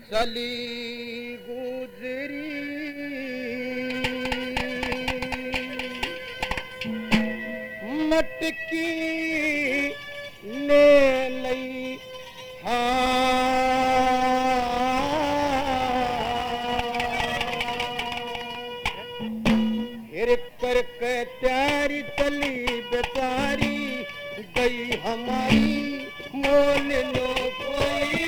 चली गुजरी मटकी ले लई हिर करके त्यारी चली बेचारी गई हमारी मोल लो कोई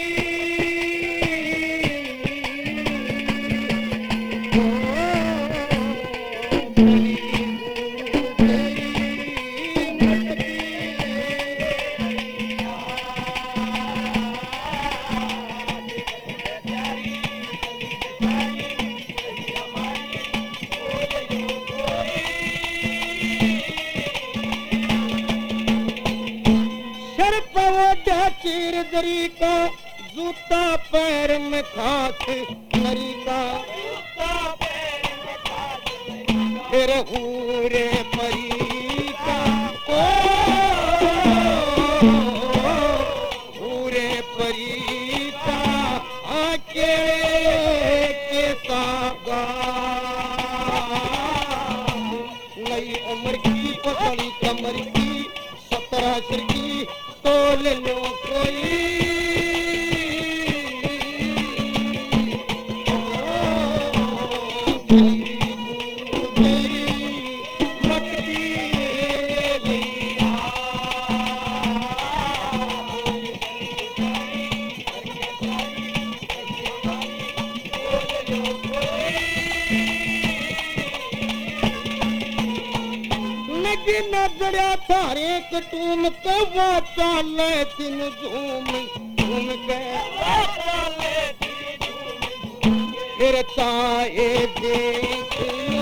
चीरदरी का जूता पैर में खास नरी का फिर हूरे परी का हूरे परी का आके के सागा नई उम्र की पसली कमर की 17 सिर की तोल लो कोई नजरिया थारे कटूम कवा चाले तीन झूम झूम के फिर चाहे देख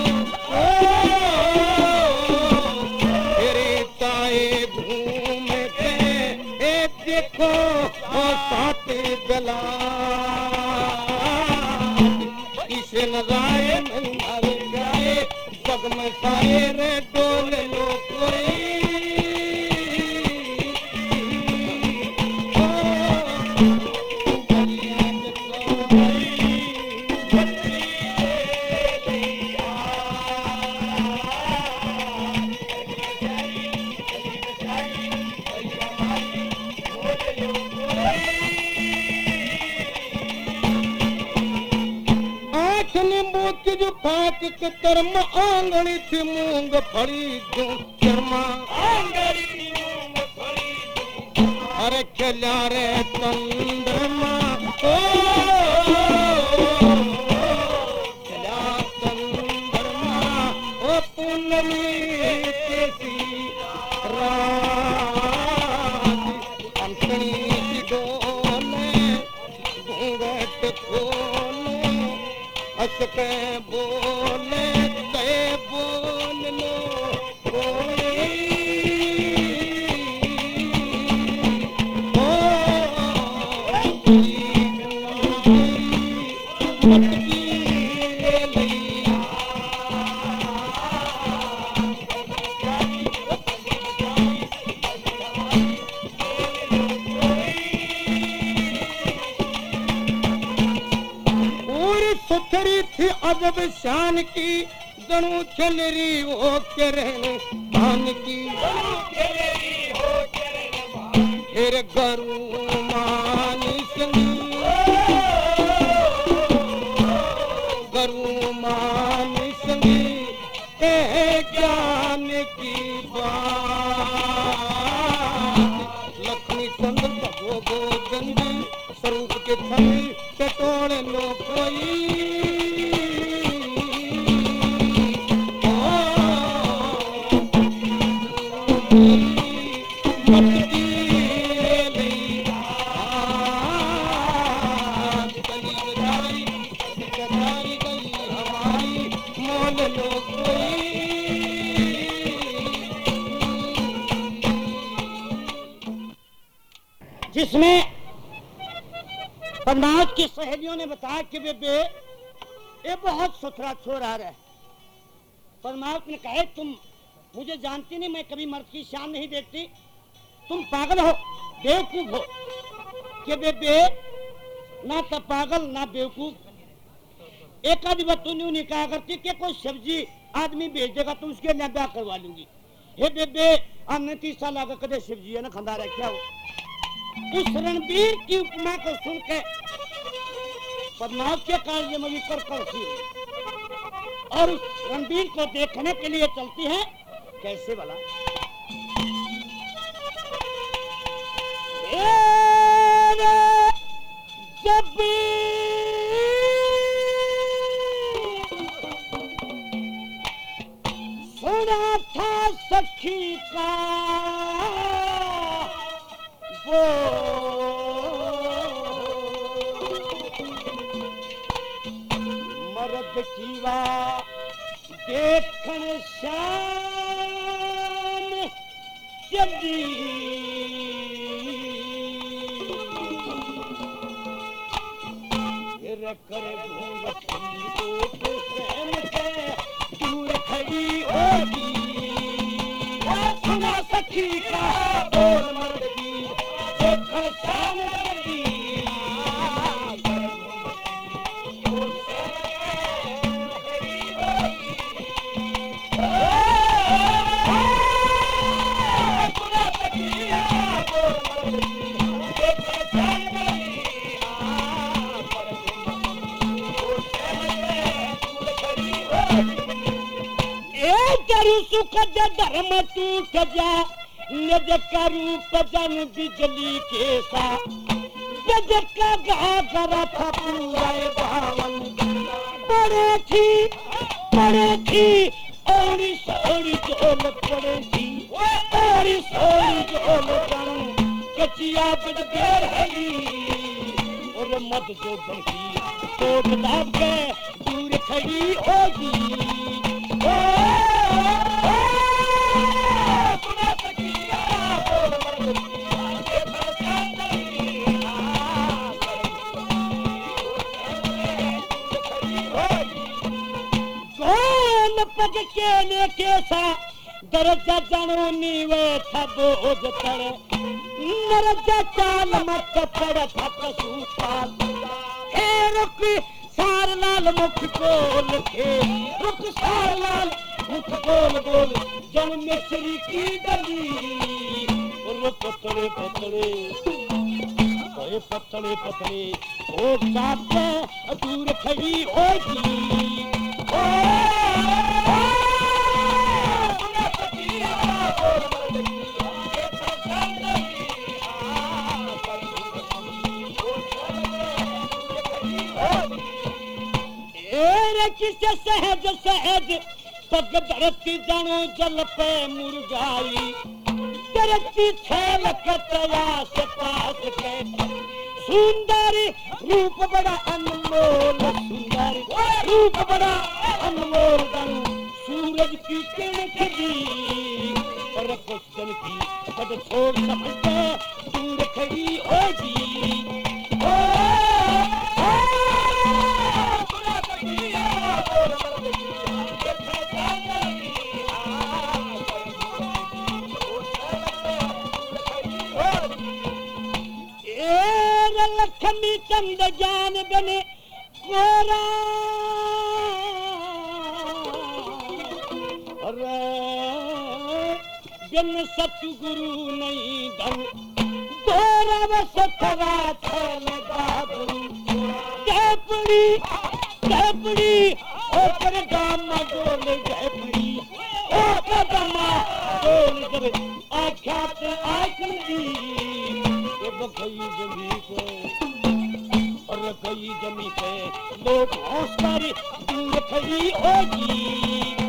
फिर चाहे घूम के देखो साथ गला इसे नजारे मंगार जाए जग में सारे रे डोल लो कोई जो फाक के कर्म आंगली थी मूंग फली जो शर्मा अरे खिला रे चंद्रमा खिला चंद्रमा ओ पूनमी कैसी रात अंतनी की डोले घूंघट खोले हंसके बोले ते बोल लो कोई मटकी ले लिया सुथरी थी अदब शान की गणु खिलरी हो के रहने भान की फिर गरु मानी संगी गरु मानी संगी ज्ञान की बात लक्ष्मी चंद्र भगो गोगंदी स्वरूप के थमी टटोल लो कोई जिसमें पद्मावत की सहेलियों ने बताया कि बेबे ये बहुत सुथरा छोर आ रहा है। पद्मावत ने कहा तुम मुझे जानती नहीं, मैं कभी मर्द की शान नहीं देखती, तुम पागल हो, बेवकूफ हो कि बेबे ना तो पागल ना बेवकूफ। एक आधी बात तू नहीं कहा करती कि कोई सब्जी आदमी बेच देगा तो उसके लिए ब्याह करवा लूंगी। हे बेबे हमने 30 साल आगे कदे शिवजी है ना खंदा रखा हो। उस रणबीर की उपमा को सुन के पद्मावत के कार्य में भी कर और उस रणबीर को देखने के लिए चलती है। कैसे वाला जब सुना था सखी का वो मर्द कीवा देखन शाम जल्दी कर दूर खड़ी होगी। सुना सखी का बोल मर्द की देखन शाम जल्दी सुख धर्म टूट जा निज का रूप जन बिजली के सा जज का घाघरा था पूरा भावन पड़े थी और सोड़ी झोल पड़े थी और सोड़ी झोल कचिया बिद देर हली और मत जो बंकी तो बदाब के दूर खड़ी होगी। पग केले केसा दरजा जानो नीवे था बोझ तड़ नरजा चाल मत पड़ था सूपाल हे रुक सार लाल मुख गोल थे रुक सार लाल मुख गोल गोल जन मिश्री की डली और पतले पतले ओ साथ दूर खड़ी होगी। किसे सहज सहज पग धरती जानो जल पे मुर्गाई धरती छेल कतया से पास के सुंदरी रूप बड़ा अनमोल सुंदरी रूप बड़ा अनमोल सूरज की किरण खिली और क्वेश्चन की कद छोड़ समझते दूर खड़ी होगी। लक्ष्मी चंद ज्ञान बने गोरा बिन सतगुरु नहीं धन गोरा व सतरा छल बाबू कैपड़ी ओपर गामा डोल कैपड़ी ओपर गामा डोल जब आख्यात आखली बखई जमी को और कई जमी पे लोग हौसला दूर खड़ी होगी।